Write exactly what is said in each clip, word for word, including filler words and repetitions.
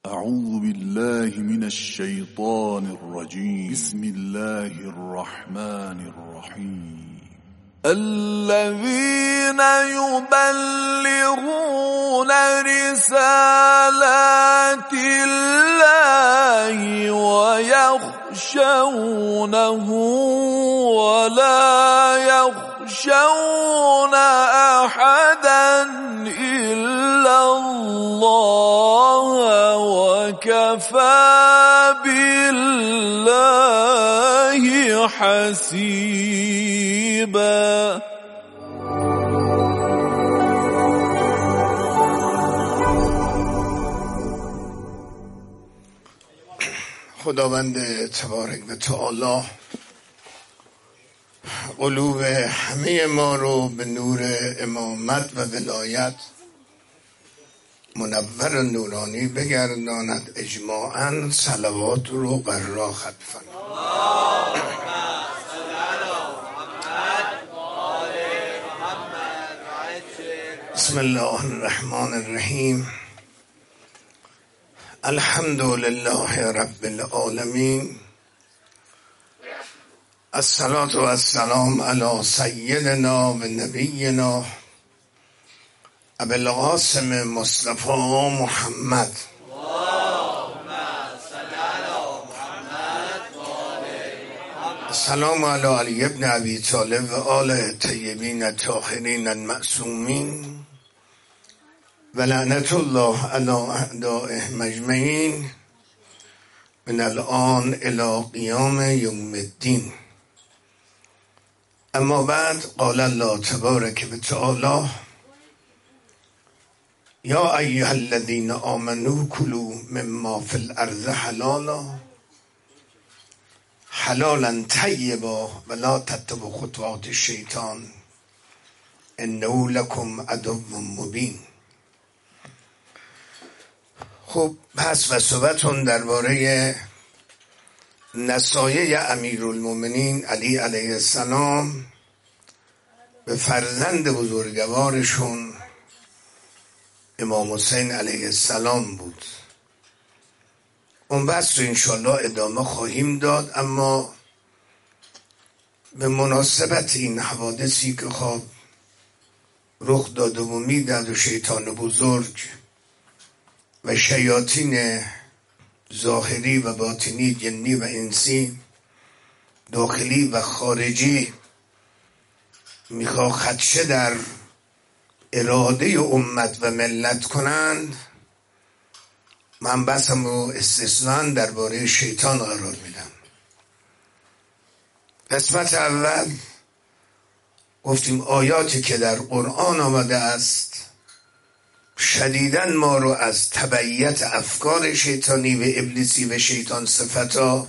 أعوذ بالله من الشيطان الرجيم. بسم الله الرحمن الرحيم. الذين يبلغون رسالات الله ويخشونه ولا يخشون أحدا إلا الله وكفى بالله حسيبا. خداوند تبارک و تعالی قلوب همه ما رو به نور امامت و ولایت منور و نورانی بگرداند. اجماعاً صلوات رو قرار ختم فرماید. بسم الله الرحمن الرحیم. الحمد لله رب العالمین. الصلاة و السلام علی سیدنا و نبینا ابی القاسم مصطفی محمد. السلام علی علی ابن ابی طالب و آل طیبین الطاهرین المعصومین و لعنت الله علی اعدائهم اجمعین من الان الی قیام یوم الدین. اما بعد، قال الله تبارک و تعالی: یا ایها الذین آمنوا کلوا مما فی الارض حلالا حلالا طیبا ولا تتبعوا خطوات الشیطان انه لکم عدو مبین. خب پس و صحبتون درباره نصایح امیرالمومنین علی علیه السلام به فرزند بزرگوارشون امام حسین علیه السلام بود. اون بحث رو انشالله ادامه خواهیم داد، اما به مناسبت این حوادثی که خب رخ داده و میداد و شیطان بزرگ و شیاطین ظاهری و باطنی، جنی و انسی، داخلی و خارجی، میخوا خدشه در اراده امت و ملت کنند، من بسم رو استثناء درباره شیطان قرار میدم. قسمت اول گفتیم آیاتی که در قرآن آمده است شدیداً ما رو از تبعیت افکار شیطانی و ابلیسی و شیطان صفتا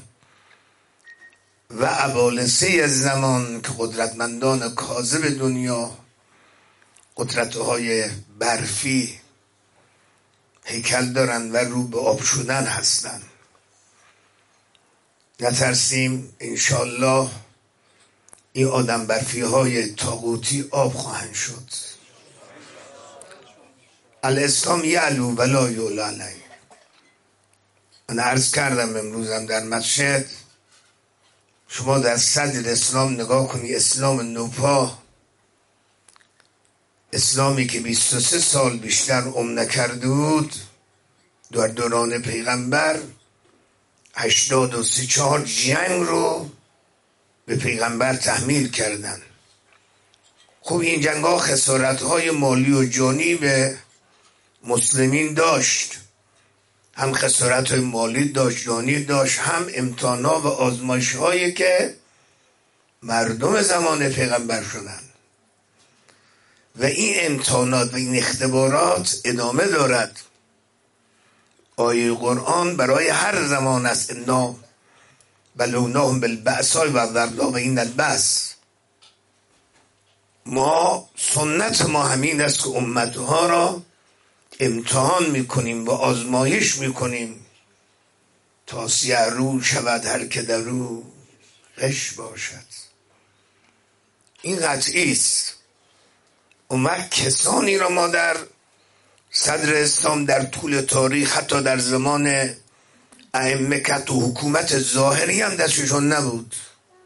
و ابالسه زمان که قدرتمندان کاذب دنیا، قدرت‌های برفی هیکل دارن و رو به آب شدن هستن. نترسیم انشالله این آدم برفی های طاغوتی آب خواهند شد. الاسلام یعلو ولا یعلی علیه. من عرض کردم امروزم در مسجد، شما در صدر اسلام نگاه کنی، اسلام نوپا، اسلامی که بیست و سه سال بیشتر عمر نکرده بود، در دوران پیغمبر هشتاد و سی چهار جنگ رو به پیغمبر تحمیل کردن. خب این جنگ ها خسارت های مالی و جانی به مسلمین داشت، هم خسارت های مالی داشت، جانی داشت، هم امتحانا و آزمایش هایی که مردم زمان پیغمبر شدن و این امتحانات و این اختبارات ادامه دارد. آیه قرآن برای هر زمان است. انا بلوناهم بالبأساء والضراء و این البأس. ما سنت ما همین است که امتها را امتحان میکنیم و آزمایش میکنیم تا سیه رو شود هر که در رو غش باشد. این قطعی است. اون وقت کسانی را ما در صدر اسلام در طول تاریخ حتی در زمان ائمه که تو حکومت ظاهری هم دستشون نبود.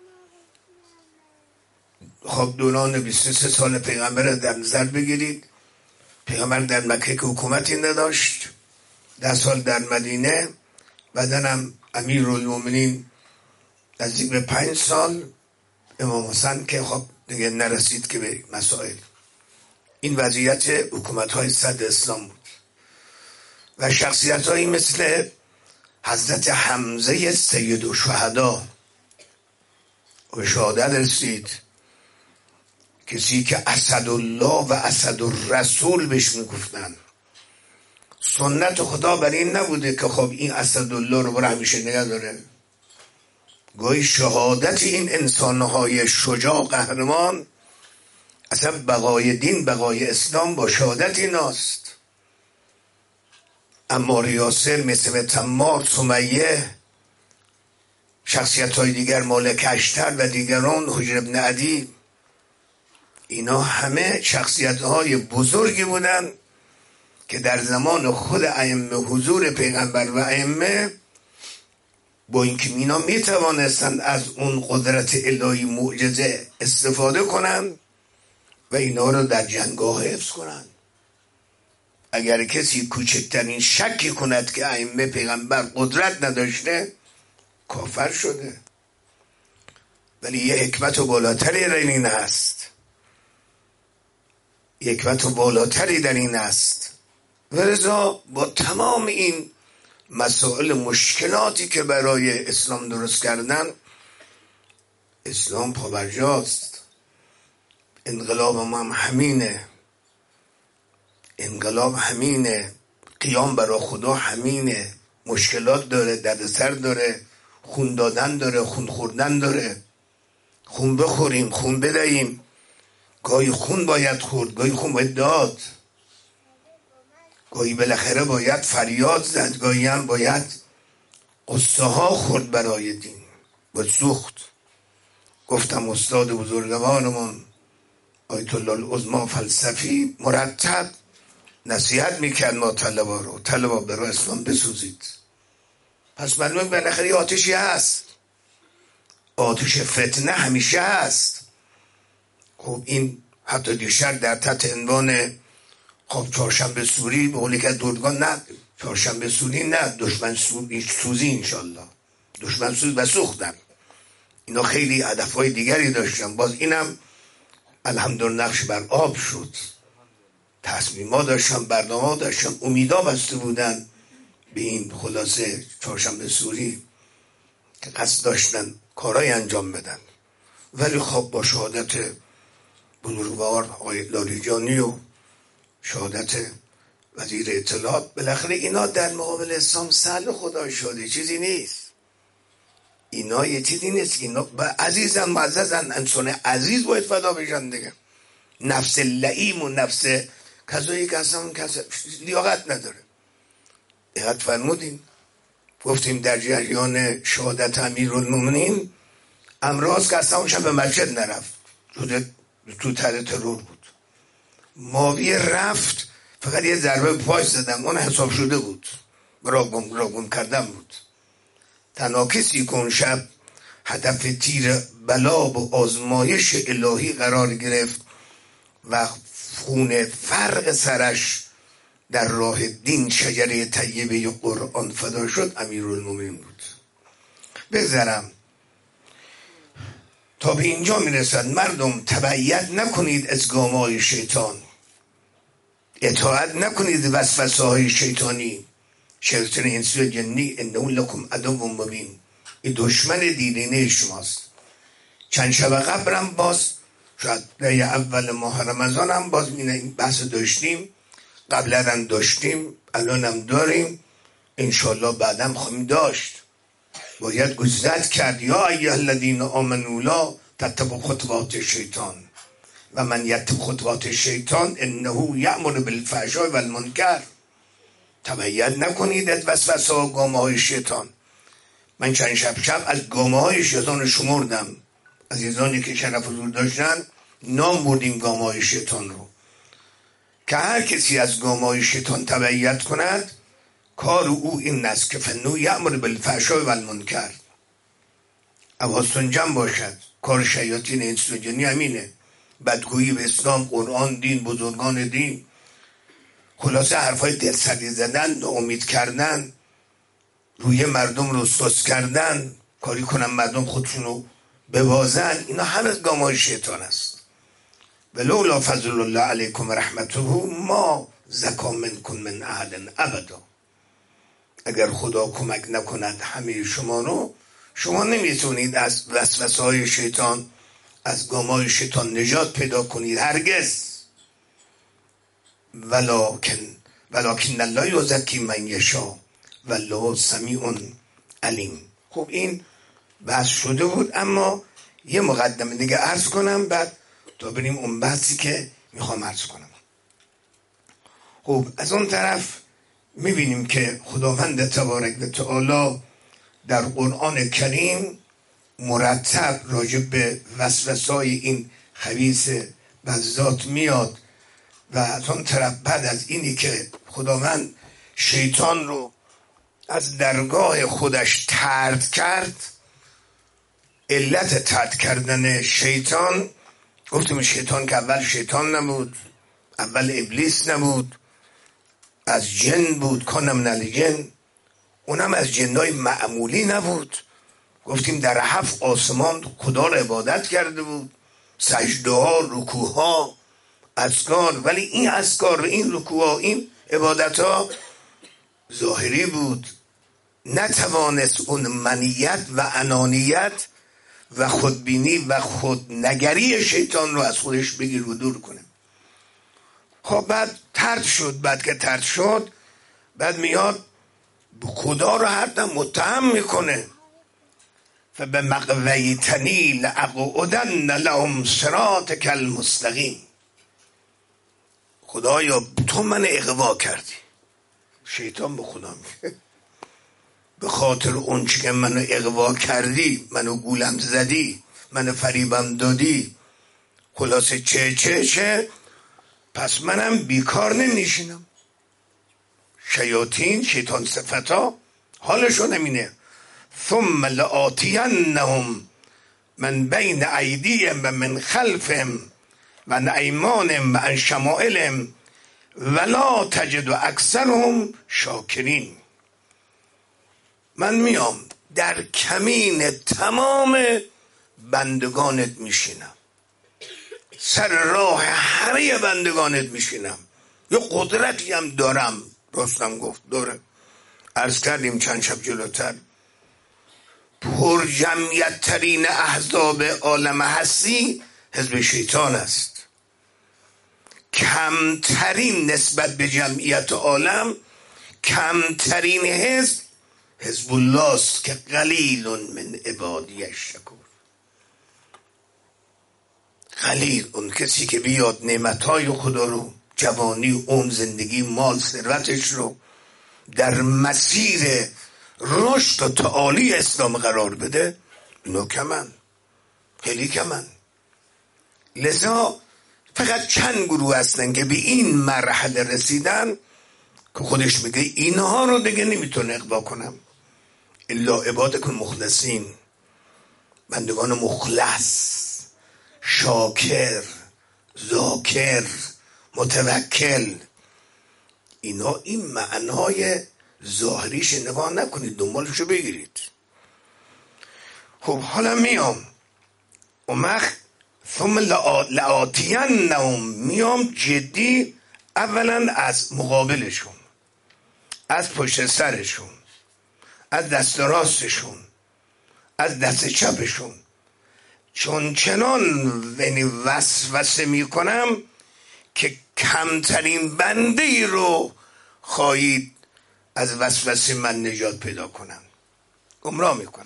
خب دوران بیست و سه سال پیغمبر در نظر بگیرید. پیغمبر در مکه که حکومتی نداشت، ده سال در مدینه، بعدن هم امیرالمومنین نزدیک به پنج سال، امام حسن که خب دیگه نرسید که به مسائل. این وضعیت حکومت های صدر اسلام بود و شخصیت هایی مثل حضرت حمزه سید الشهدا و شهادت رسید، کسی که اسدالله و اسدالرسول بهش میگفتن. سنت خدا بر این نبوده که خب این اسدالله رو برای همیشه نگه داره. گاهی شهادت این انسانهای شجاع قهرمان، اصلا بقای دین، بقای اسلام با شهادت ایناست. عمار یاسر، مثل تمار، سمیه، شخصیت های دیگر، مالک اشتر و دیگران، حجر ابن عدی، اینا همه شخصیت های بزرگی بودن که در زمان خود ائمه، حضور پیغمبر و ائمه، با اینکه اینا می توانستند از اون قدرت الهی معجزه استفاده کنند و اینا رو در جنگاه حفظ کنند. اگر کسی کوچکترین شکی کند که ائمه پیغمبر قدرت نداشته، کافر شده. ولی یه حکمت بالاتری در این هست، یه حکمت بالاتری در این است. و لذا با تمام این مسائل مشکلاتی که برای اسلام درست کردن، اسلام پابرجاست. انقلاب ما هم همینه، انقلاب همینه، قیام برای خدا همینه. مشکلات داره، دردسر داره، خون دادن داره، خون خوردن داره. خون بخوریم، خون بدهیم. گاهی خون باید خورد، گاهی خون باید داد، گاهی بالاخره باید فریاد زد، گاهی هم باید قصه ها خورد برای دین و سوخت. گفتم استاد بزرگوارمون آیت الله العظمی فلسفی مرتب نصیحت میکرد ما طلبا رو، طلبا برای اسلام بسوزید. پس معلومه بالاخره آتشی هست، آتش فتنه همیشه هست. خب این حتی دیشتر در تحت عنوان خب چهارشنبه سوری به قولی که دردگان، نه چهارشنبه سوری نه، دشمن سوزی انشالله، دشمن سوزی و سوختن. اینا خیلی هدفهای دیگری داشتن. باز اینم الحمدلله نقش بر آب شد. تصمیما داشتن، برنامه داشتن، امیدا بسته بودن به این خلاصه چهارشنبه سوری که قصد داشتن کارهای انجام بدن. ولی خب با شهادت بزرگوار آقای لاریجانی و شهادت وزیر اطلاعات، بالاخره اینا در مقابل اسلام سهل خدا شده، چیزی نیست. اینا یه چیزی نیست که اینا عزیزن، معززن، انسان عزیز باید فدا بشن دیگه. نفس لئیم و نفس کسایی که اصلا کس لیاقت نداره. دقت فرمودین گفتیم در جریان شهادت امیرالمومنین امراض که اصلا اونشب به مسجد نرفت، تو تر ترور بود. معاویه رفت، فقط یه ضربه پای زدم، اون حساب شده بود، راگم راگم کردن بود. تنها کسی که اون شب هدف تیر بلا و آزمایش الهی قرار گرفت و خون فرق سرش در راه دین، شجره طیبه قرآن فدا شد، امیرالمومنین بود. بگذرم تا به اینجا میرسد مردم تبعیت نکنید از گامهای شیطان، اطاعت نکنید وسوسه های شیطانی. شیطان انسی و جنی انه لکم عدو مبین، این دشمن دیرینه شماست. چند شب قبلم باز شاید در اول ماه رمضان هم باز این بحث داشتیم، قبلا هم داشتیم، الان هم داریم، انشالله بعدم خواهیم داشت. باید گزارش کرد یا ایها الذین آمنوا لا تتبعوا خطوات شیطان و من یتبع خطوات شیطان انه یأمر بالفحشاء و المنکر. تبعیت نکنید از وسوسه و گامه های شیطان. من چند شب شب از گامه های شیطان شمردم، عزیزانی که شرف حضور داشتن نام بردیم گامه های شیطان رو. که هر کسی از گامهای شیطان تبعیت کند کار او این است که فنو یأمر بالفحشاء و المنکر. حواستون جمع باشد، کار شیاطین انس و جنی همینه، بدگویی به اسلام، قرآن، دین، بزرگان دین، خلاصه حرفای دلسردی زدن، امید کردن، روی مردم رو سوس کردن، کاری کنن مردم خودشونو ببازن. اینا همه از گامهای شیطان است. ولولا فضل الله علیکم و رحمته ما زکا منکم من احد ابدا. اگر خدا کمک نکند همه شما رو، شما نمیتونید از وسوسه های شیطان، از گامهای شیطان نجات پیدا کنید، هرگز. ولکن ولکن الله یزکی من یشاء والله سمیع علیم. خب این بحث شده بود، اما یه مقدمه دیگه عرض کنم بعد تا بریم اون بحثی که میخوام عرض کنم. خب از اون طرف میبینیم که خداوند تبارک و تعالی در قرآن کریم مرتب راجع به وسوسه‌های این خبیث بذات میاد و از اون طرف بعد از اینی که خداوند شیطان رو از درگاه خودش طرد کرد، علت طرد کردن شیطان گفتیم شیطان که اول شیطان نبود، اول ابلیس نبود، از جن بود، کان من الجن، اونم از جنای معمولی نبود. گفتیم در هفت آسمان خدا را عبادت کرده بود، سجده ها، رکوع ها، اذکار، ولی این اذکار و این رکوع ها، این عبادت ها ظاهری بود، نتوانست اون منیت و انانیت و خودبینی و خودنگری شیطان رو از خودش بگیر و دور کنه. خب بعد طرد شد. بعد که طرد شد بعد میاد خدا رو حتی متهم میکنه، فبمغویتنی لاقعدن لهم صراطک المستقیم. خدایا تو من اغوا کردی. شیطان به خدا میگه به خاطر اون چی که منو اغوا کردی، منو گولم زدی، منو فریبم دادی، خلاصه چه چه چه، پس منم بیکار نمیشینم. شیاطین، شیطان صفتا حالشون همینه. ثم لآتینهم من بین ایدیهم و من خلفهم و عن ایمانهم و عن شمائلهم ولا تجد اکثرهم شاکرین. من میام در کمین تمام بندگانت میشینم، سر راه همه بندگانت میشینم، یه قدرتی هم دارم. رستم گفت داره. عرض کردیم چند شب جلوتر پر جمعیت ترین احزاب عالم هستی حزب شیطان است. کمترین نسبت به جمعیت عالم، کمترین حزب حزب الله است که قلیل من عبادی الشکور. قلیل اون کسی که بیاد نعمتهای خدا رو، جوانی، اون زندگی، مال، ثروتش رو در مسیر رشد و تعالی اسلام قرار بده، اینو کمن، خیلی کمن. لذا فقط چند گروه هستن که به این مرحله رسیدن که خودش میگه اینها رو دیگه نمیتونه اقوا کنم الا عبادکم مخلصین، بندگان مخلص، شاکر، ذاکر، متوکل. اینا این معنای ظاهریش نگاه نکنید، دنبالشو بگیرید. خب حالا میام اومخ ثم لآتینهم، میام جدی اولا از مقابلشون، از پشت سرشون، از دست راستشون، از دست چپشون، چون چنان یعنی وسوسه میکنم که کمترین بنده ای رو خواهید از وسوسه من نجات پیدا کنم، گمراه میکنم.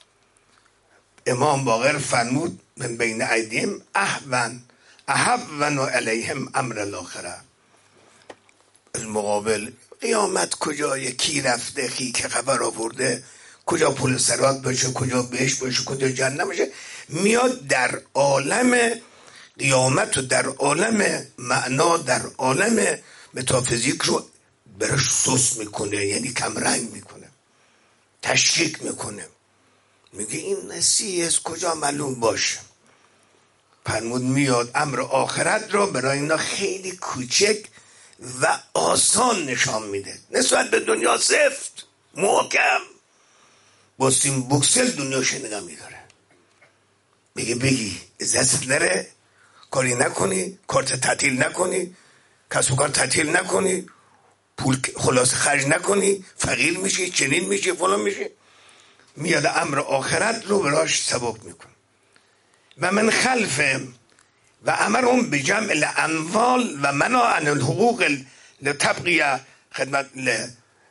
امام باقر فرمود من بین ایدیهم اهون اهون علیهم امر الاخره. از مقابل قیامت کجای، کی رفته، کی که خبر آورده، کجا پول سرات باشه، کجا بهش باشه، کجا جهنم باشه، میاد در عالم قیامت رو در عالم معنا، در عالم متافیزیک رو براش سوس میکنه، یعنی کمرنگ میکنه، تشکیک میکنه. میگه این مسیح از کجا معلوم باشه؟ فرمود میاد امر آخرت رو برای اینا خیلی کوچک و آسان نشان میده، نسبت به دنیا سفت محکم. باستین بوکسل دنیاش نگاه میداره، میگه بگی عزت نره، کاری نکنی، کارت تعطیل نکنی، کسب و کار تعطیل نکنی، پول خلاص خرج نکنی، فقیر میشی، چنین میشی، فلان میشی. میاد امر آخرت رو براش سبک میکن. و من خلفه و امرهم بجمع الاموال و منع عن الحقوق لتبقیه خدمت ل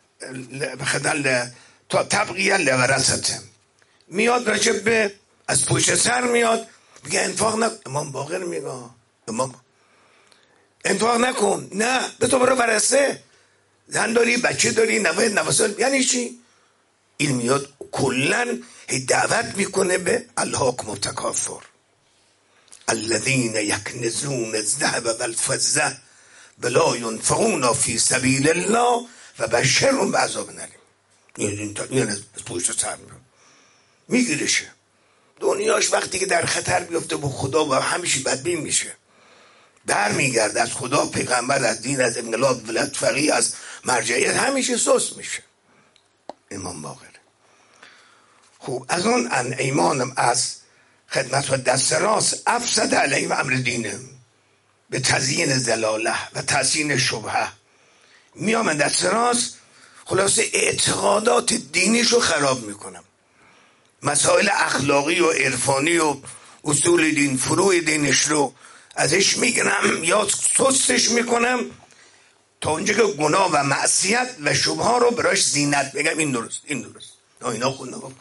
خدمت تبقیه لورثته. میاد راجب به از پشت سر میاد میگه انفاق نکن. امام باقر میگه امام انفاق نکن، نه به تو برو ورثه، زن داری، بچه داری، نوه نواسل، یعنی چی؟ این میاد کلن دعوت میکنه به الهاکم التکاثر الذین یکنزون الذهب والفضة ولا ينفقون فی سبیل الله و بشرهم بعذاب الیم. این از پشت سر میگیرشه. دنیاش وقتی که در خطر بیفته با خدا و همیشه بدبین میشه، در میگرد از خدا، پیغمبر، از دین، از انقلاب، ولایت فقیه، از مرجعیت، همیشه سست میشه. امام باقر خوب از اون ان ایمانم از خدمت و دست راست افسد علیه و امر دینه به تزیین زلاله و تزیین شبهه. میامن دست راست خلاصه اعتقادات دینیشو خراب میکنم، مسائل اخلاقی و عرفانی و اصول دین، فروع دینش رو ازش میگنم یا سستش میکنم تا اونجا که گناه و معصیت و شبهه رو براش زینت بگم. این درست، این درست، اینا خود نگم.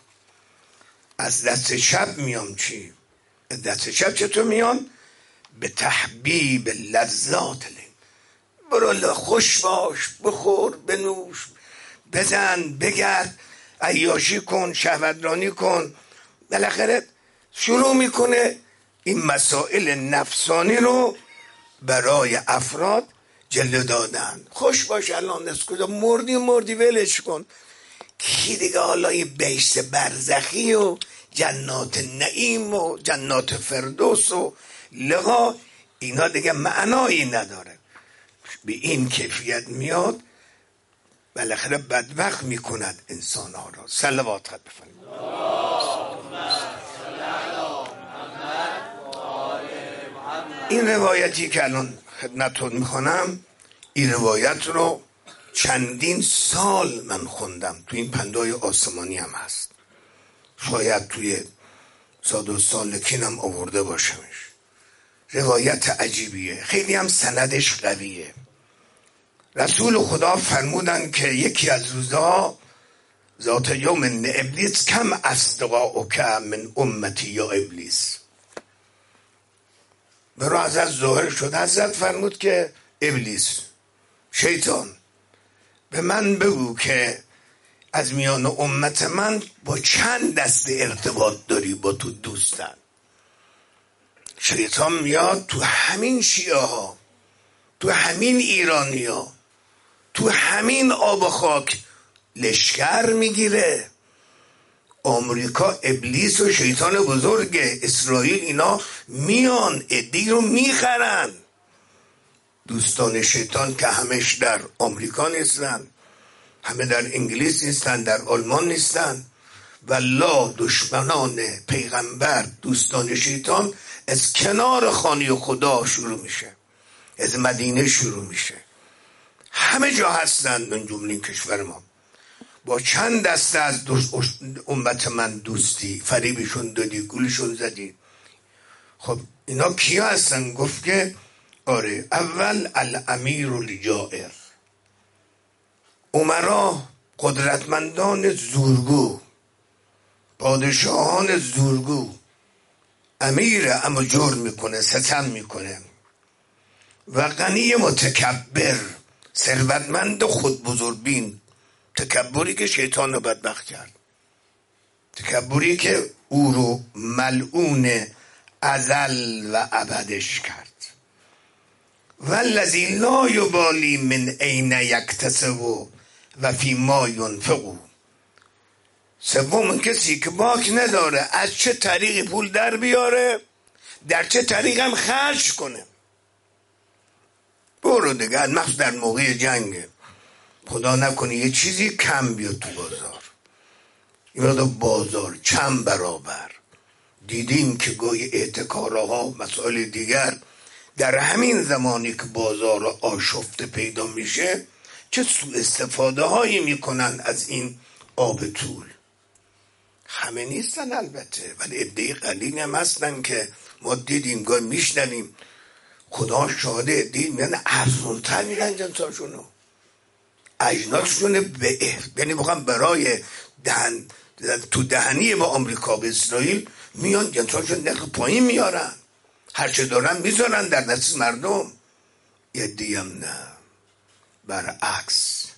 از دست شب میام. چی؟ از دست شب چطور میام؟ به تحبیب لذات لیم. برو خوش باش، بخور، بنوش، بزن، بگرد، عیاشی کن، شهوترانی کن. بالاخره شروع میکنه این مسائل نفسانی رو برای افراد جلوه دادن. خوش باش الان از کجا مردی مردی ولش کن. کی دیگه حالا این بهشت برزخی و جنات نعیم و جنات فردوس و لقا اینا دیگه معنایی نداره. به این کیفیت میاد بالاخره بدبخت میکند انسان ها را. صلوات خط بفرمایید. این روایتی که الان خدمتتون میخونم، این روایت رو چندین سال من خوندم، تو این پندای آسمانی هم هست، شاید توی ساد سالکین هم آورده باشمش. روایت عجیبیه، خیلی هم سندش قویه. رسول خدا فرمودن که یکی از روزها ذات یوم ابلیس کم اصدقاؤک من امتی یا ابلیس. برای حضرت ظاهر شد، حضرت فرمود که ابلیس، شیطان، به من بگو که از میان امت من با چند دسته ارتباط داری با تو دوستن. شیطان میاد تو همین شیعه ها، تو همین ایرانی ها، تو همین آب و خاک لشکر میگیره. آمریکا ابلیس و شیطان بزرگ، اسرائیل، اینا میان عدی رو میخرن. دوستان شیطان که همش در آمریکا نیستن، همه در انگلیس نیستن، در آلمان نیستن. والله دشمنان پیغمبر، دوستان شیطان از کنار خانه خدا شروع میشه، از مدینه شروع میشه، همه جا هستن. من جمله کشور ما با چند دسته از امت من دوستی، فریبشون دادی، گولشون زدی. خب اینا کیا هستن؟ گفت که آره، اول الامیر الجائر، عمرا، قدرتمندان زورگو، پادشاهان زورگو. امیر اما جور میکنه، ستم میکنه. و غنی متکبر، ثروتمند خود بزرگبین. تکبری که شیطان رو بدبخت کرد، تکبری که او رو ملعون ازل و ابدش کرد. والذی لا یبالی من این یکتسب و فی ما ینفق. سوم کسی که باک نداره از چه طریقی پول در بیاره، در چه طریق هم خرج کنه. برو دیگه، مخصوص در موقع جنگه، خدا نکنه یه چیزی کم بیاد تو بازار، این بازار چند برابر. دیدیم که گاهی احتکارها مسائل دیگر در همین زمانی که بازار آشفته پیدا میشه چه سوء استفاده هایی میکنن از این آب طول. همه نیستن البته، ولی عده قلیل هم هستن که ما دیدیم گاهی میشنویم، خدا شاهده عده میگن ارزونتر میگن جنساشونو، اجناسشونه به یعنی بخوام برای دهن تو دهنی با آمریکا به اسرائیل میان جنساشون نرخ پایین میارن، هرچه دارن میذارن در دست مردم. یه دیم نه، برعکس.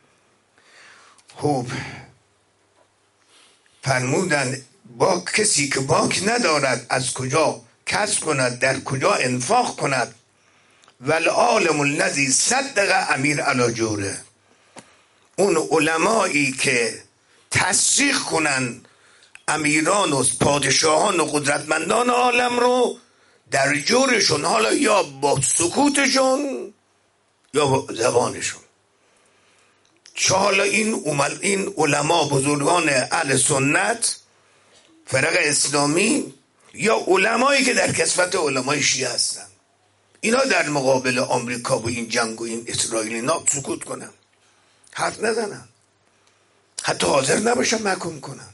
خوب فرمودن با کسی که باک ندارد از کجا کسب کند، در کجا انفاق کند. والعالم الذی صدق امیر علی جوره. اون علمایی که تصدیق کنن امیران و پادشاهان و قدرتمندان عالم رو در جورشون، حالا یا با سکوتشون یا با زبانشون. چه حالا این عمل این علما بزرگان اهل سنت فرق اسلامی یا علمایی که در کسوت علمای شیعه هستن، اینا در مقابل آمریکا و این جنگ و این اسرائیل اینا سکوت کنن، حرف نزنن، حتی حاضر نباشن محکوم کنن.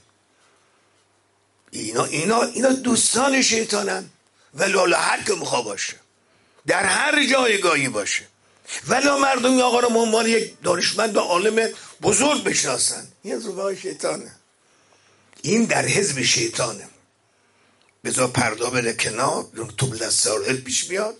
اینا اینا اینا دوستان شیطانن، ولی هر که میخوا باشه، در هر جایگاهی باشه، ولی مردم این آقا رو به عنوان یک دانشمند و عالم بزرگ بشناسن، این از روبای شیطانه، این در حزب شیطانه. بذار پردا بره کنار، طبل السرائر پیش بیاد.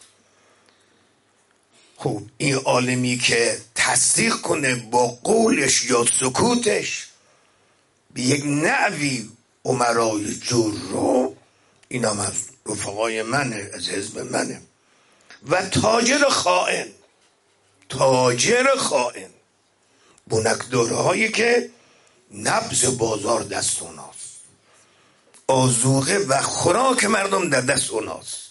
خوب این عالمی که تصدیق کنه با قولش یا سکوتش به یک نوی امرای جور رو، این هم از رفقای منه، از حزب منه. و تاجر خائن، تاجر خائن بنکداره هایی که نبض بازار دست اوناست، آذوقه و خوراک مردم در دست اوناست.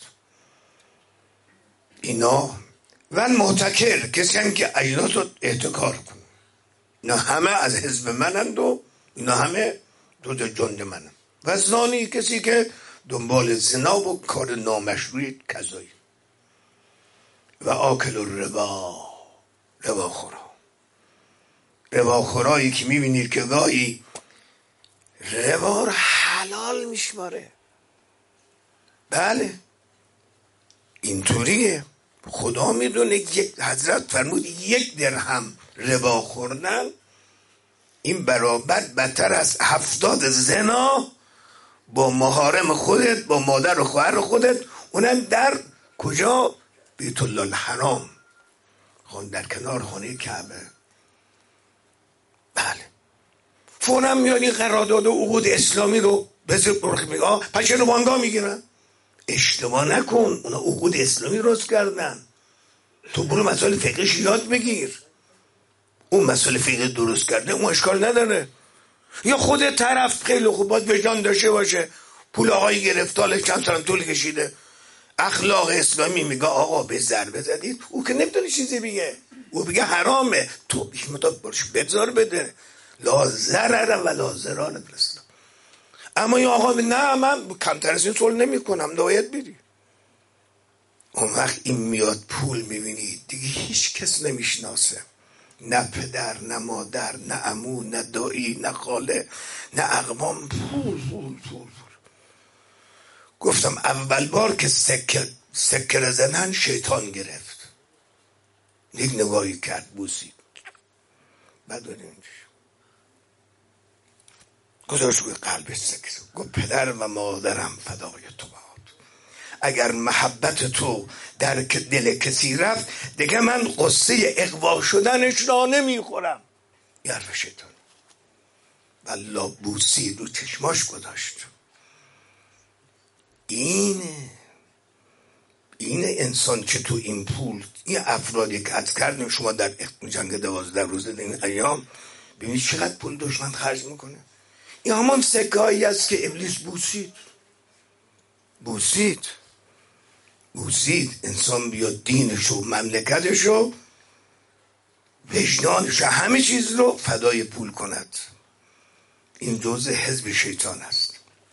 اینا و محتکر کسی که اجناس رو احتکار کنه، اینا همه از حزب منند و اینا همه دو تا جند منند. و زانی کسی که دنبال زنا و کار نامشروعی کذایی. و آکل الربا، ربا خورا، ربا خورایی که میبینید که گاهی ربا رو حلال میشماره. بله اینطوریه، خدا میدونه. یک حضرت فرمود یک درهم ربا خوردن این برابر بدتر از هفتاد زنا با محارم خودت، با مادر و خواهر خودت، اونم در کجا؟ بیت الله الحرام، خون در کنار خانه کعبه. بله فوراً میاد این قرارداد و عقود اسلامی رو بذار برخی میگه پس رو وانگاه میگیرن. اشتباه نکن، اونا عقود اسلامی روز کردن، تو برو مسائل فقهش یاد بگیر. اون مسائل فقه درست کرده، اون اشکال نداره. یا خود طرف خیلی خوب باید وجدان داشته باشه، پول آقایی گرفت حالش چند سال طول کشیده، اخلاق اسلامی میگه آقا به ضربه زدید، او که نمیتونه چیزی بگه، او بگه حرامه، تو بیش مطابق باش بگذار بده، لا ضرر و لا ضرار الاسلام. اما این آقا نه من کمتر از این طول نمی کنم، باید بری. اون وقت این میاد پول میبینید دیگه هیچ کس نمیشناسه، نه پدر نه مادر نه عمو نه دایی نه خاله نه اقوام، پول پول پول. گفتم اول بار که سکه سکه زنن شیطان گرفت، یک نگاهی کرد بوسید، بعد اینجا گذاشت روی قلبش سکه، گفت پدر و مادرم فدای تو باد، اگر محبت تو در دل کسی رفت دیگه من قصه اغوا شدنش را نمیخورم. یه حرف شیطان. والله بوسید رو چشماش گذاشت. اینه اینه انسان که تو این پول، این افرادی که عرض کردیم شما در جنگ دوازده روزه در این ایام ببینید چقدر پول دشمن خرج میکنه. این همان سکه هایی است که ابلیس بوسید بوسید بوسید انسان بیاد دینشو، مملکتشو، وجدانشو، همه چیز رو فدای پول کند. این جزء حزب شیطان است.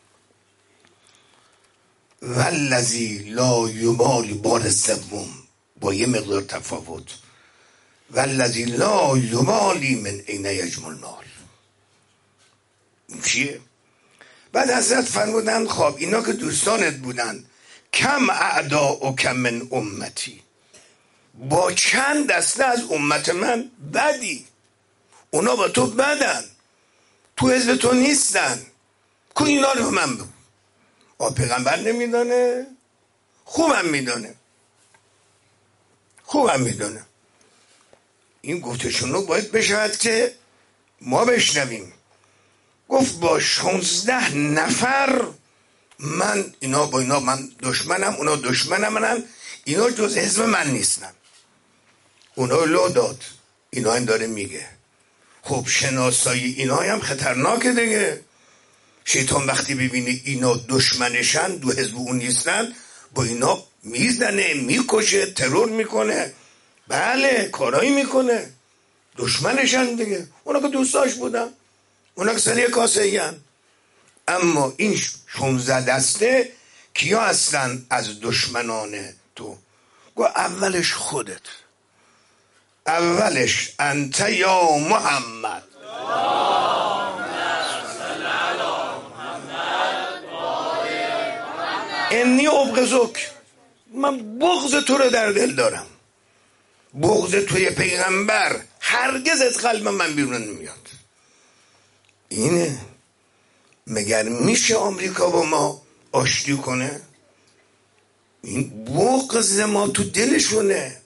والذی لا یبالی، بار سوم با یه مقدار تفاوت، والذی لا یبالی من این یجمع المال. این چیه؟ بعد حضرت فرمودن خب اینا که دوستانت بودن، کم اعدا و کم من امتی، با چند دسته از امت من بدی، اونا با تو بدن، تو حزب تو نیستن، کو اینا رو من بگو. آ پیغمبر نمیدانه؟ خوبم میدانه خوبم میدانه این گفتشون رو باید بشود که ما بشنویم. گفت با شانزده نفر من، اینا با اینا من دشمنم، اونا دشمنم منن، اینا جز حزب من نیستن. اونا لو داد، اینا هم داره میگه. خب شناسایی اینا هم خطرناکه دیگه. شیطان وقتی ببینه اینا دشمنشن، دو حزب اون نیستن، با اینا میزنه، میکشه، ترور میکنه، بله کارایی میکنه، دشمنشن دیگه. اونا که دوستاش بودن، اونا که سریع کاسه این. اما این شانزده دسته کیا هستن از دشمنان تو؟ گو اولش خودت، اولش انت یا محمد، انی ابغضک، من بغض تو رو در دل دارم. بغض توی پیغمبر هرگز از قلب من بیرون نمیاد. اینه. مگر میشه آمریکا با ما آشتی کنه؟ این بغض ما تو دلشونه.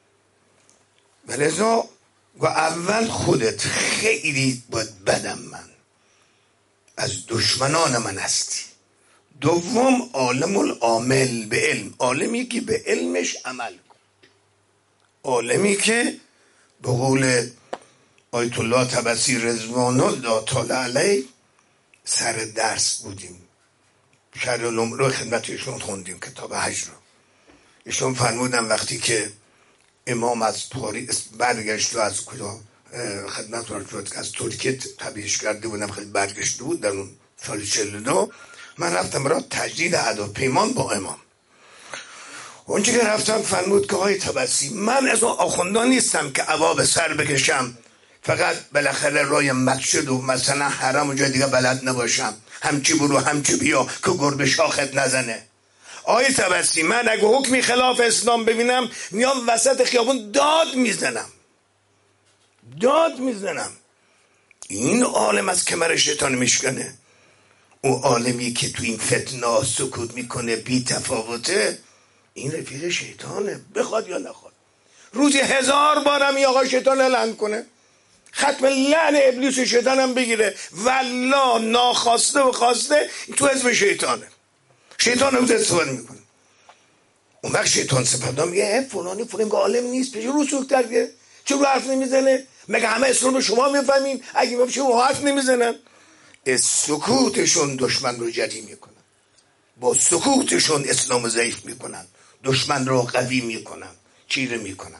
ولذا و اول خودت خیلی باید بدم من از دشمنان من هستی. دوم عالم العامل به علم، عالمی که به علمش عمل کن، عالمی که به قول آیت الله طبسی رضوان الله تعالی علیه سر درس بودیم، شرح العلوم رو خدمت ایشون خوندیم، کتاب حج رو. ایشون فرمودن وقتی که امام از پاریس برگشت و از کجا خدمت رو از ترکیه تبعیض کرده بودم، خیلی برگشته بود در اون سال چهل و دو، من رفتم را تجدید عهد و پیمان با امام. اونجا که رفتم فرمود که آقای طبسی من از اون آخوندان نیستم که عبا به سر بکشم فقط بالاخره رای مسجد و مثلا حرم و جای دیگه بلد نباشم، همچی برو همچی بیا که گربه شاخت نزنه. آقای طبسی من اگه حکمی خلاف اسلام ببینم میام وسط خیابون داد میزنم داد میزنم. این عالم از کمر شیطان میشکنه. اون عالمی که تو این فتنه سکوت میکنه، بی تفاوته، این رفیق شیطانه، بخواد یا نخواد. روزی هزار بارم این آقا شیطان لعن کنه، ختم لعن ابلیس شیطان هم بگیره، والله ناخواسته و خواسته تو حزب شیطانه. شیطان هم استفاده میکنه. اون وقت شیطان سپردان میگه فلانی فلانی که عالم نیست، پیش رو سوک کرده، چه رو حرف نمیزنه؟ مگه همه اسلام شما میفهمین؟ اگه بشه رو حرف نمیزنن. سکوتشون دشمن رو جدی میکنن، با سکوتشون اسلام ضعیف میکنن، دشمن رو قوی میکنن، چیره میکنن.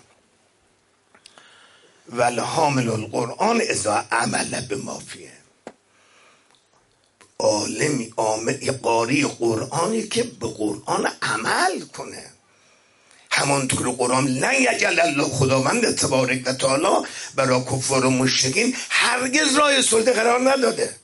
والحامل القرآن اذا عمل بما فیه، عالمی عامل قاری قرآنی که به قرآن عمل کنه. همانطور قرآن لن یجعل الله خداوند تبارک و تعالی برای کفار و مشرکین هرگز راه سلطه قرار نداده.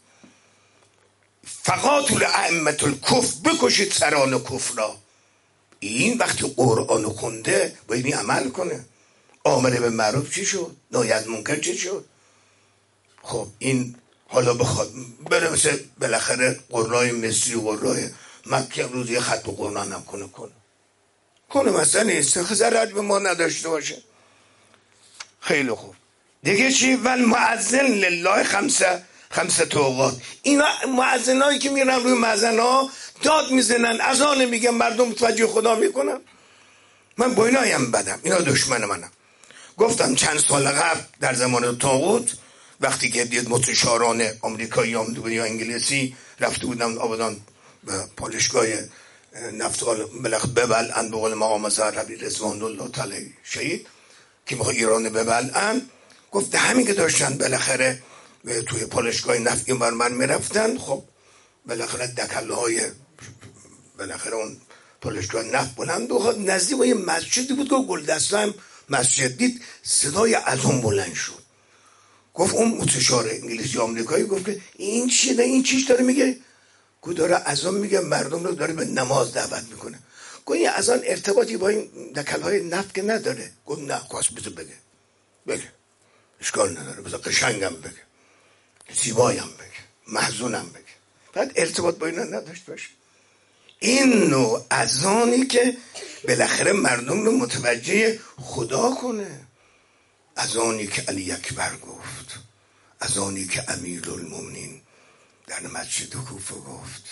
فقاتل ائمة الکفر، بکشید سران کفر را. این وقتی قرآن خونده باید این عمل کنه. آمر به معروف چی شد؟ نهی از منکر چی شد؟ خب این حالا بخواد بره مثل بالاخره قرای مصری و قرای مکه روز یه خط قرآن هم کنه کنه کنه مثلا نیست، ضرر به ما نداشته باشه. خیلی خوب. دیگه چی؟ ول معذن لله خمسه خمسه اوقات. اینا مؤذنایی که میرن روی مزنا داد میزنن، اذان میگن، مردم متوجه خدا میکنن. من با اینا هم بدم، اینا دشمن منم. گفتم چند سال قبل در زمان طاغوت وقتی که دید مستشاران آمریکایی آمده بود یا انگلیسی رفته بودم آبادان به پالشگاه نفتال بلخ ببلعن، به قول مقام زهربی رضوان الله تعالی شهید که میخواه ایران ببلعن، گفت همین که داشتن بالاخره توی پالشگاه نفت این بر من میرفتن، خب بالاخره دکله های بالاخره اون پالشگاه نفت بلند و نزدیک با یه مسجدی بود که گلدسته هم مسجد دید، صدای اذان بلند شد. گفت اون مستشار انگلیسی آمریکایی گفت که این چیه ده این چیش داره میگه؟ گفت داره اذان میگه، مردم رو داره به نماز دعوت میکنه. گفت این اذان ارتباطی با این دکلهای نفت که نداره. گفت نه، خواست بذار بگه بگه اشکال نداره، بذار قشنگم بگه، زیبایم بگه، محزونم بگه، بعد ارتباط با اینا نداشت باشه. این نوع اذانی که بالاخره مردم رو متوجه خدا کنه، اذانی که علی اکبر گفت، اذانی که امیرالمومنین در مسجد کوفه گفت.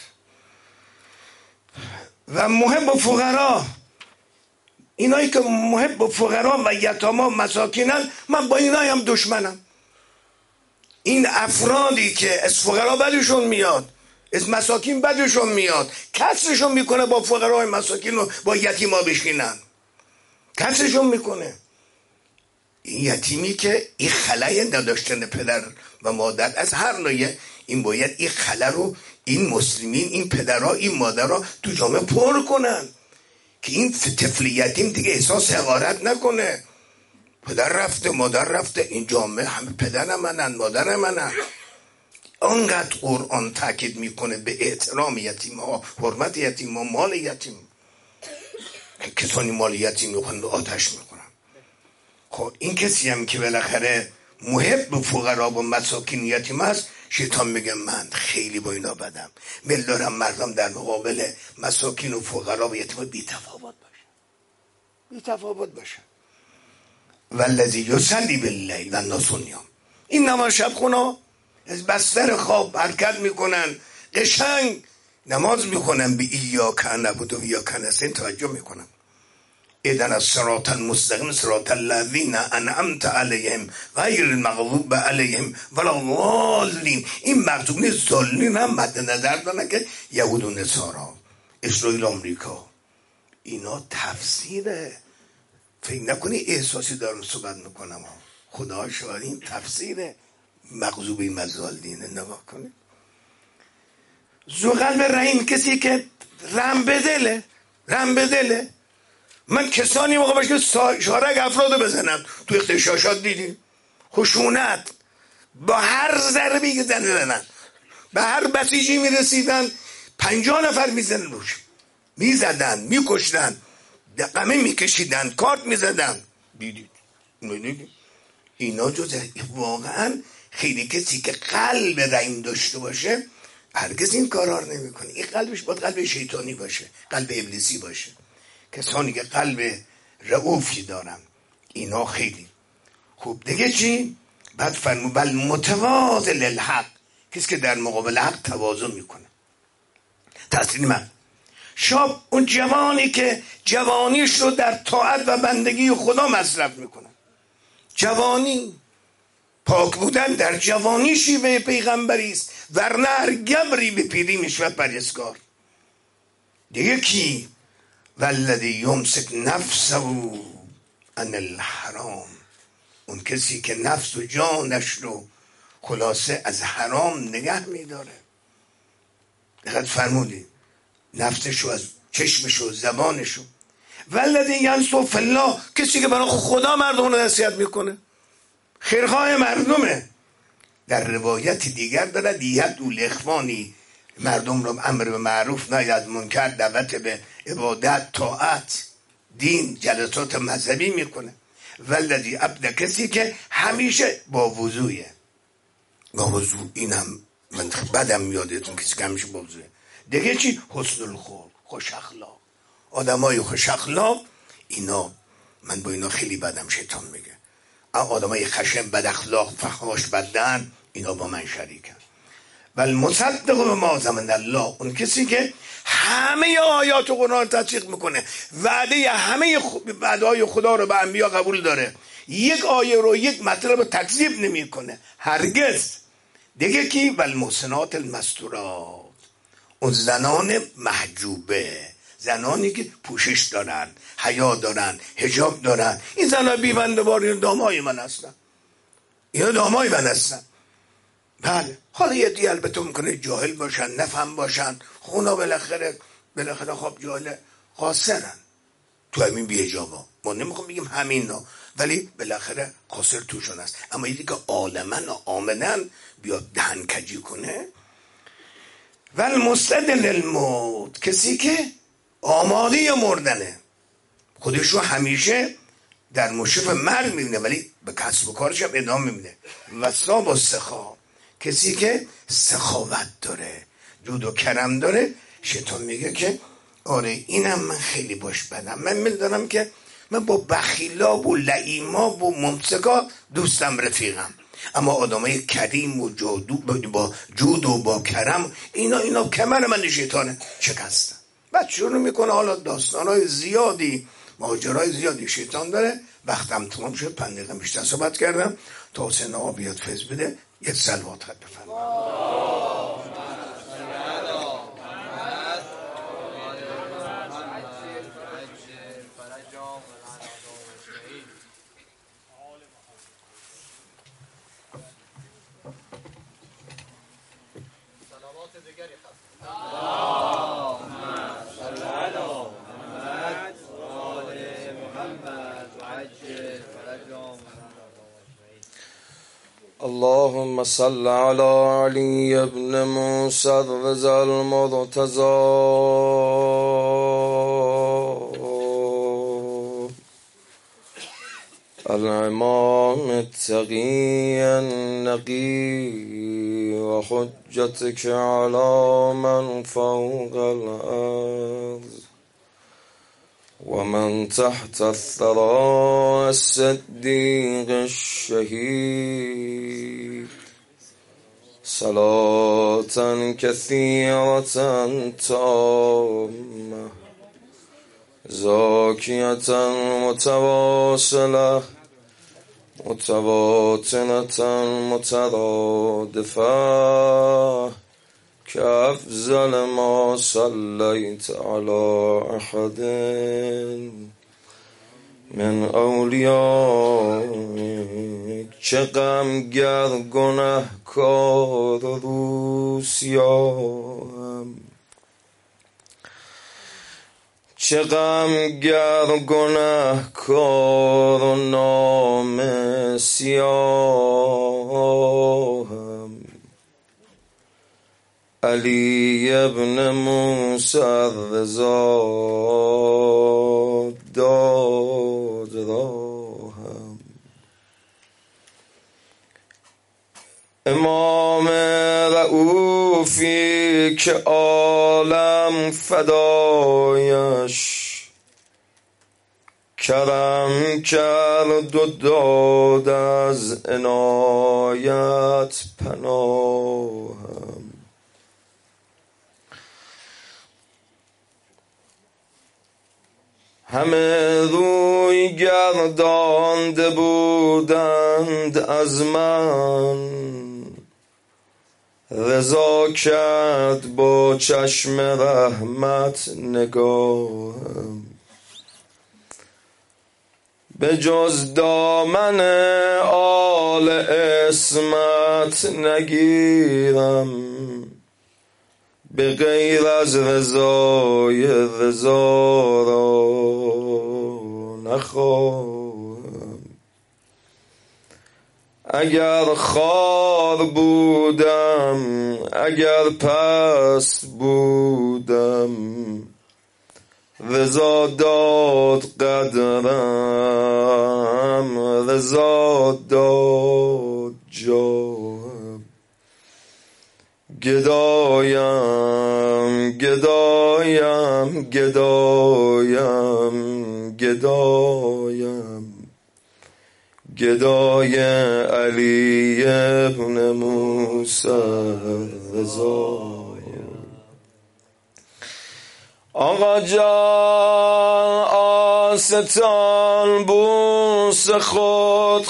و محب فقرا، اینایی که محب فقرا و یتاما مساکینن، من با اینایی هم دشمنم. این افرادی که از فقرا بدشون میاد، از مساکین بدشون میاد، کسرشون میکنه با فقرای مساکین رو با یتیما بشینن، کسرشون میکنه. این یتیمی که این خلای نداشتن پدر و مادر از هر نوعه، این باید این خلا رو این مسلمین، این پدرها، این مادرها تو جامعه پر کنن که این طفل یتیم دیگه احساس حقارت نکنه. پدر رفته، مادر رفته، این جامعه همه پدر منن، مادر منن. انقدر قرآن تاکید میکنه به احترام یتیم ها، حرمت یتیم ها، مال یتیم. کسانی مال یتیم میکنن به آتش میکنن. خب این کسی هم که بالاخره محب به فقرا و مساکین یتیم است، شیطان میگه من خیلی با اینا بدم، میل دارم مردم در مقابل مساکین و فقرا و یتیم بی تفاوت باشه، بی تفاوت باشه. والذی یصلی باللیل و الناس نیام. این نماز شب خونا از بستر خواب حرکت میکنن، قشنگ نماز میکنن، به ایاک نعبد و ایاک نستعین توجه میکنن. اهدنا الصراط المستقیم صراط الذین انعمت علیهم غیر المغضوب علیهم ولا الضالین. این مغضوب نیست، ضالین هم مد نظر دارن که یهود و نصارا، اسرائیل، آمریکا. اینا تفسیره، فکر نکنی احساسی دارم صحبت میکنم، خدا شاید این تفسیره. مغضوب این مضالین نگاه کنید. ذو قلب رحیم، کسی که رحم بدله، رحم بدله. من کسانی موقع باشه که شارک افراد بزنم تو اختشاشات دیدیم، خشونت با هر ضربی که زنن به هر بسیجی میرسیدن، پنجاه نفر میزنن روش، میزدن، میکشتن، دقمه میکشیدن، کارت میزدن. دیدید دیدید اینا جزء واقعا خیلی کسی که قلب رحیم داشته باشه هرگز این کارا رو نمیکنه. این قلبش باید قلب شیطانی باشه، قلب ابلیسی باشه. کسانی که قلب رؤوفی دارن اینا خیلی خوب. دیگه چی؟ بعد فرمود بل متواضع للحق، کسی که در مقابل حق تواضع میکنه. تحصیل من شاب اون جوانی که جوانیش رو در طاعت و بندگی خدا مصرف میکنه. جوانی پاک بودن در جوانی شیوه پیغمبری است، ورنه هر گبری به پیری میشود پرهیزگار. دیگه کی؟ والذی یمسک نفسه عن الحرام، اون کسی که نفس و جانش رو خلاصه از حرام نگه میداره. دقیق فرمودی نفسش رو، از چشمش رو، زبانش رو. والذی ینصر فی الله، کسی که برای خدا مردم رو نصیحت میکنه، خیرخواه مردمه. در روایت دیگر داره یدعو الاخوانی، مردم رو امر به معروف نهی از منکر، دعوت به عبادت، طاعت، دین، جلسات مذهبی میکنه. والذی ابدا، کسی که همیشه با وضوئه، با وضو. اینم من بدم میادتون کسی که همیشه با وضوئه. دیگه چی؟ حسن الخلق، خوش اخلاق. آدمای خوش اخلاق اینا من با اینا خیلی بدم، شیطان میگه آدمای خشن، بد اخلاق، فحاش، بدن، اینا با من شریکن. بل مصدق به ما زمن الله، اون کسی که همه آیات قرآن تصدیق میکنه، وعده همه وعده‌های خدا رو به انبیا قبول داره، یک آیه رو یک مطلب رو تکذیب نمیکنه هرگز. دیگه کی؟ بل محسنات المستورات، اون زنان محجوبه، زنانی که پوشش دارن، حیا دارن، حجاب دارن. این زنان بی‌بنده بار دامای من هستن، اینا دامای من هستن. بله حالا یه دی البته میکنه جاهل باشن، نفهم باشن، خونا بالاخره بالاخره خب جاهل قاصرن تو همین بی‌حجابا. ما نمیخوام بگیم همینا، ولی بالاخره قاصر توشون هست. اما یکی که عالمن و آمنن بیاد دهن کجی کنه. ول مستعد للموت، کسی که آماده مردنه، خودش رو همیشه در مشرف مرگ میبینه ولی به کسب و کارش هم ادامه میبینه. و صاب و سخا، کسی که سخاوت داره، جود و کرم داره. شیطان میگه که آره اینم من خیلی باش بدم، من میدونم که من با بخیلا و لعیما و ممسکا دوستم، رفیقم، اما آدمای کریم و جادو با جود و با کرم اینا اینا کمر من شیطانه شکستن. بعد شروع میکنه حالا داستانهای زیادی، ماجرای زیادی شیطان داره. وقتم تمام شد، پنج دقیقه بیشتر صحبت کردم. تا حسین آقا بیاد فیض بده، یک صلوات خط بفرمایید. اللهم صل على علي بن موسى الرضا المرتضى الإمام التقي النقي وحجتك على من فوق الأرض ومن تحت الثرى الصديق الشهيد صلاة كثيرة تامة زاكية متواصلة متواتنة مترادفة كأفضل ما صليت على أحد من أولیائک. چه غمگر گنهکار روسیاهم، چه غمگر گنهکار و نام سیاهم. علی ابن موسی الرضا داد راهم. امام رؤوفی که عالم فدایش، کرم کرد و داد از عنایت پناهم. همه روی گردانده بودند از من، رضا کرد با چشم رحمت نگاهم. به جز دامن آل عصمت نگیرم، به غیر از رضای رضا را نخواهم. اگر خار بودم، اگر پست بودم، رضا داد قدرم، رضا داد جاهم. گدایم گدایم گدایم گدایم گدای علی ابن موسی رضا. آقا جان آستان بوس خود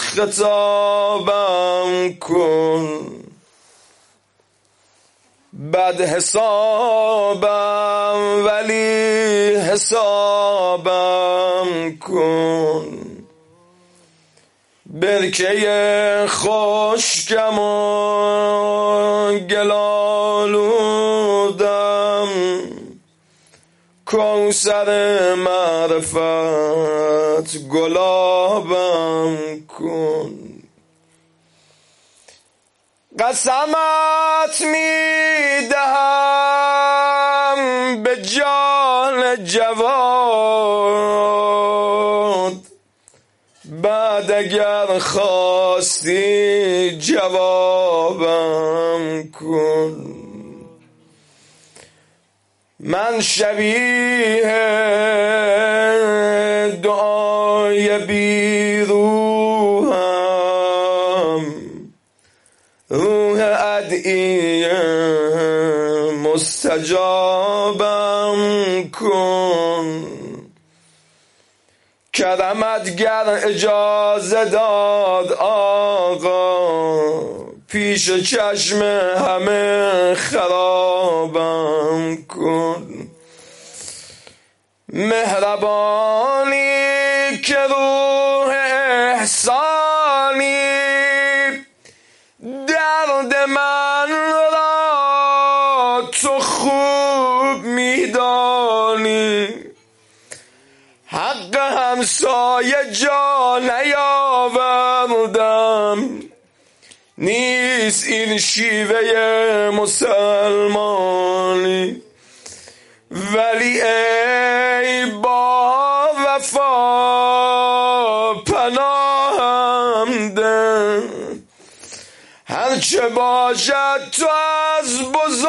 خطابم کن، بد حسابم ولی حسابم کن. برکه خشکم و گلالودم، کوثر معرفت گلابم کن. قسمت میدهم به جان جواد، بعد اگر خواستی جوابم کن. من شبیه دعای بی روحم، روح ادعیه مستجابم کن. کرمت گر اجازه داد آقا، پیش چشم همه خرابم کن. مهربانی که روح احسانی، درد من را تو خوب میدانی. حق همسایه جا نیاوردم، نیست این شیوه مسلمانی. ولی ای با وفا پناهم ده، هرچه باشد تو از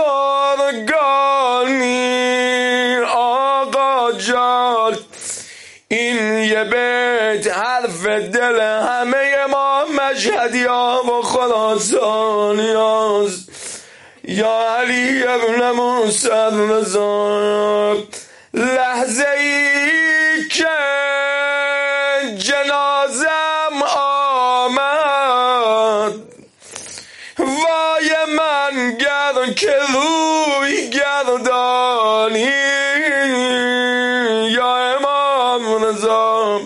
بزرگانی. آقا جان این یه بیت حرف دل همه ما مشهدی ها و خراسانی هاست. یا علی ابن موسی رضا، لحظه ای که جنازم آمد، وای من گر که روی گردانی. یا امام رضا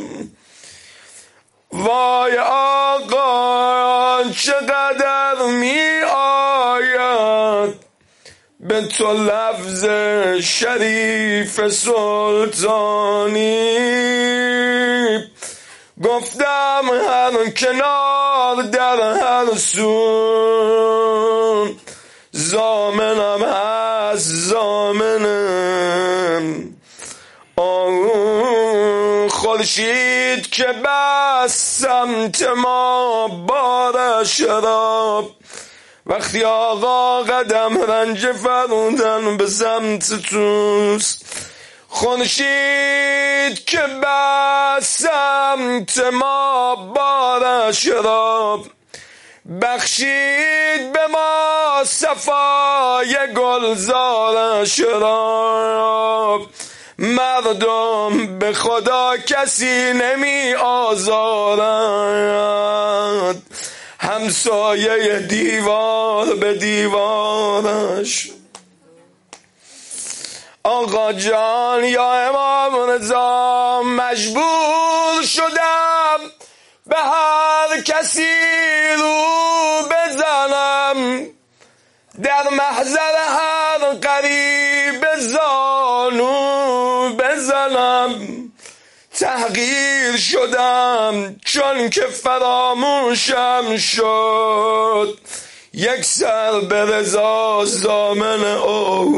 وای آقا چقدر می آید به تو لفظ شریف سلطانی. گفتم هر کنار در هر سون، زامنم هست زامنم. آه خورشید که بس سمت ما بار شراب، وقتی آقا قدم رنج فرودن به سمت توست. خورشید که بس سمت ما بار شراب، بخشید به ما صفای گلزار شراب. مردم به خدا کسی نمی آزارد، همسایه دیوار به دیوارش. آقا جان یا امام رضا، مجبور شدم به هر کسی رو بزنم، در محضر هر غریب زانو بزنم. تحقیر شدم چون که فراموشم شد، یک سر به رضا زامن او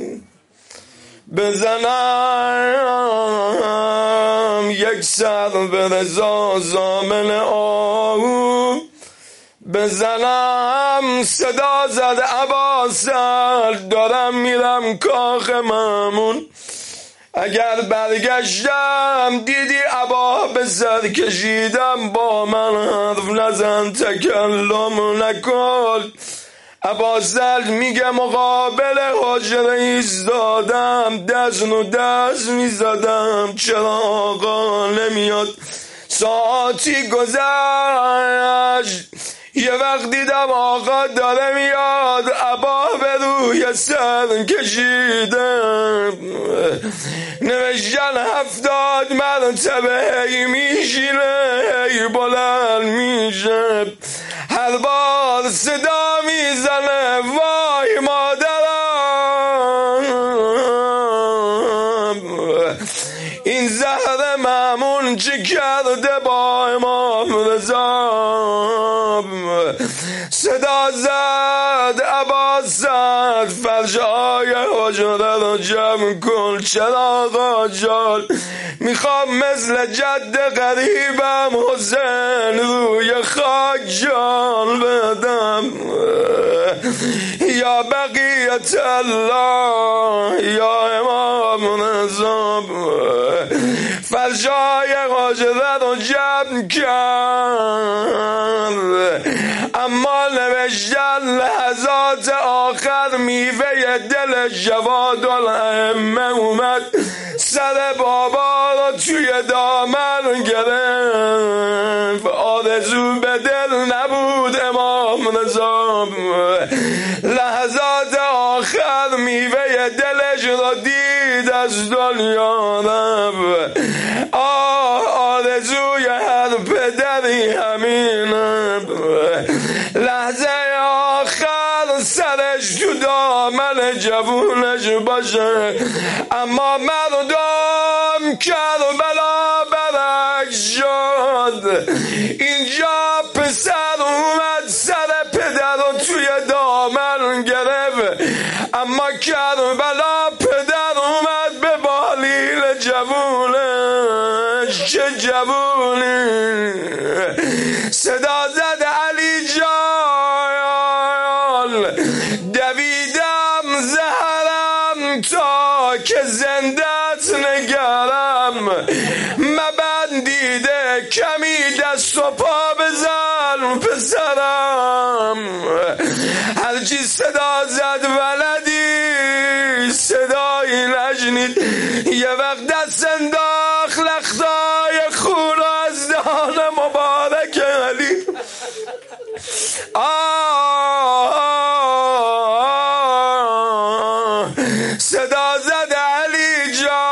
بزنم، یک سر به رضا زامن او بزنم. صدا زد ابا سر، دارم میرم کاخ مامون. اگر برگشتم دیدی عبا به سر کشیدم با من حرف نزن تکلم نکن عبا زد میگه مقابل حجره ایستادم دست و دست میزدم چرا آقا نمیاد ساعتی گذشت یه وقت دیدم آقا داره میاد عبا به روی سر کشیدم نوشتن هفتاد مرتبه هی میشینه هی بلند میشه هر بار صدا میزنه وای مادرم این زهر مامون چه کرده با امام رضا صدا زد عباس زد فرشای حجره رو جمع کن چراغا جان میخوام مثل جد غریبم حسین روی خاک جان بدم یا بقیت الله یا امام رضا فرشای حجره رو جمع کرد اما نوشتن لحظات آخر میوه دل جواد الائمه اومد سر بابا رو توی دامن گرفت آرزو به دل نبود امام رضا لحظات آخر میوه دلش رو دید از دنیا رفت آه آرزوی هر پدری همینه لحظه آخر سرش تو دامن جوونش باشه اما مردم کربلا برعکس شد اینجا پسر اومد سر پدر رو توی دامن گرفت اما کربلا پدر اومد به بالیل جوونش چه جوونی صدا زد علی جان دویدم زهرم تا که زندت نگرم مبندیده کمی دست و پا بزن پسرم هرچی صدا زد ولدی صدایی نشنید یه وقت دست انداخت لختای خون از دهان مبارک علی آه صدا زد علی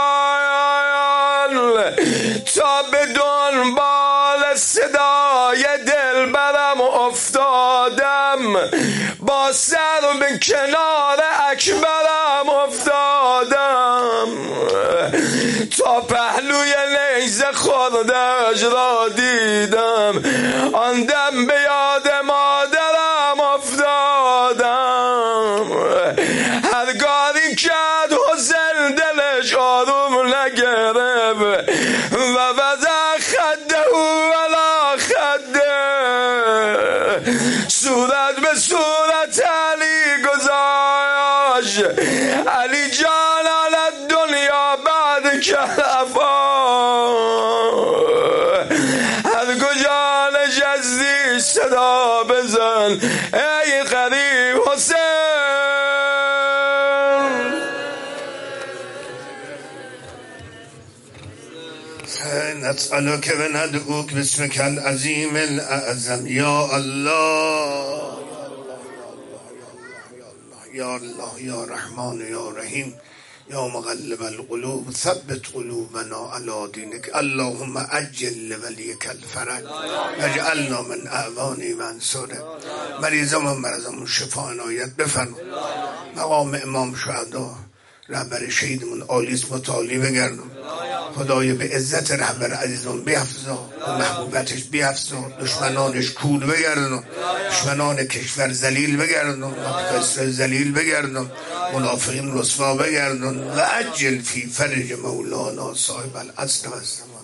جان تا به دنبال صدای دل برم افتادم با سر به کنار اکبرم افتادم تا پهلوی نیزه خوردش را دیدم آن دم به یاد مادرم افتادم هرگاری کرد حسین دلش آروم نگرفت و وضع خده ولا خده صورت به صورت علی گذاشت علی جان علی دنیا بعد کلفا هر کجا نشستی صدا بزن ای غریب حسین نسألك و ندعوك باسمك العظیم الاعظم یا الله یا الله یا رحمان یا رحیم یا مقلب القلوب ثبت قلوبنا على دینک اللهم عجل لولیک الفرج واجعلنا من اعوان منصوره مریضمون مرضمون شفا عنایت بفرما مقام امام شهدا رهبر شهیدمون آلیس متعالی بگردم خدای به عزت رهبر عزیزمون بیفزا و محبوبتش بیفزا دشمنانش کور بگردن دشمنان کشور ذلیل بگردن کسر ذلیل بگردن منافقین رسوا بگردن و عجل فی فرج مولانا صاحب العصر و الزمان